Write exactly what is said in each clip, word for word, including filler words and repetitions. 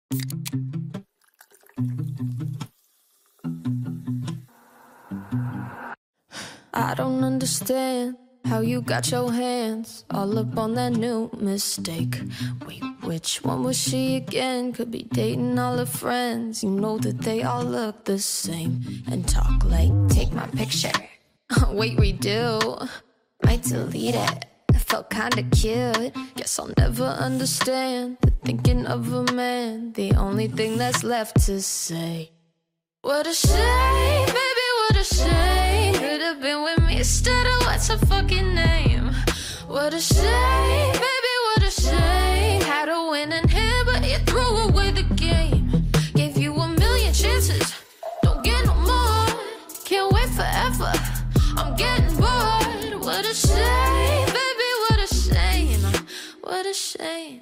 I don't understand how you got your hands all up on that new mistake. Wait, which one was she again? Could be dating all her friends. You know that they all look the same and talk like, take my picture. Wait, redo. Might delete it. It felt kinda cute. Guess I'll never understand the thinking of a man. The only thing that's left to say. What a shame, baby, what a shame. Could have been with me instead of what's her fucking name. What a shame, baby, what a shame. Had a winning hand, but you threw away the game. Gave you a million chances, don't get no more. Can't wait forever, I'm getting bored. What a shame, baby, what a shame. What a shame.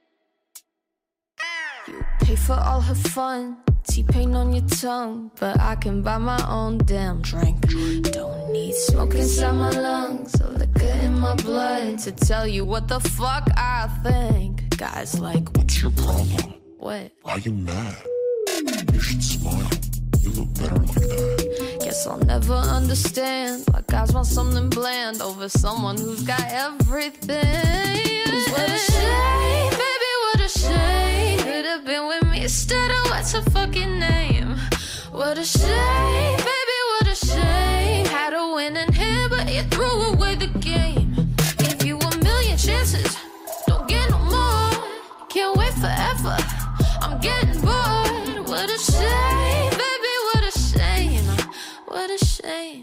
You pay for all her fun, T-pain on your tongue, but I can buy my own damn drink. Don't need smoke inside my lungs or liquor in my blood to tell you what the fuck I think. Guys like, what's your problem? What? Why you mad? You should smile, you look better like that. Guess I'll never understand why guys want something bland over someone who's got everything. What a shame, baby, what a shame. Could have been with me instead of what's her fucking name. What a shame, baby, what a shame. Had a winning hand, but you threw away the game. Gave you a million chances, don't get no more. Can't wait forever, I'm getting bored. What a shame, baby, what a shame. What a shame.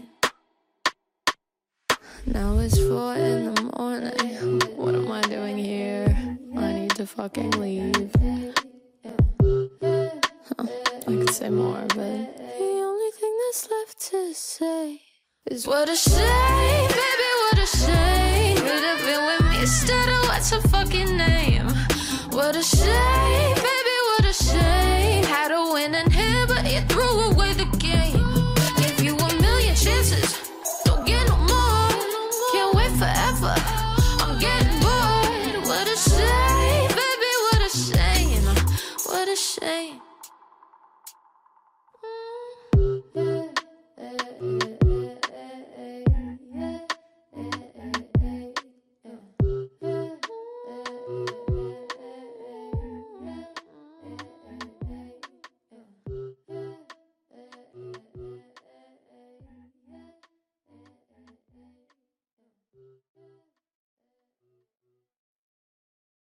Now it's four in the morning. What am I doing here? I need to fucking leave. Huh, I could say more, but the only thing that's left to say is what a shame, baby, what a shame. Could have been with me instead of what's her fucking name. What a shame.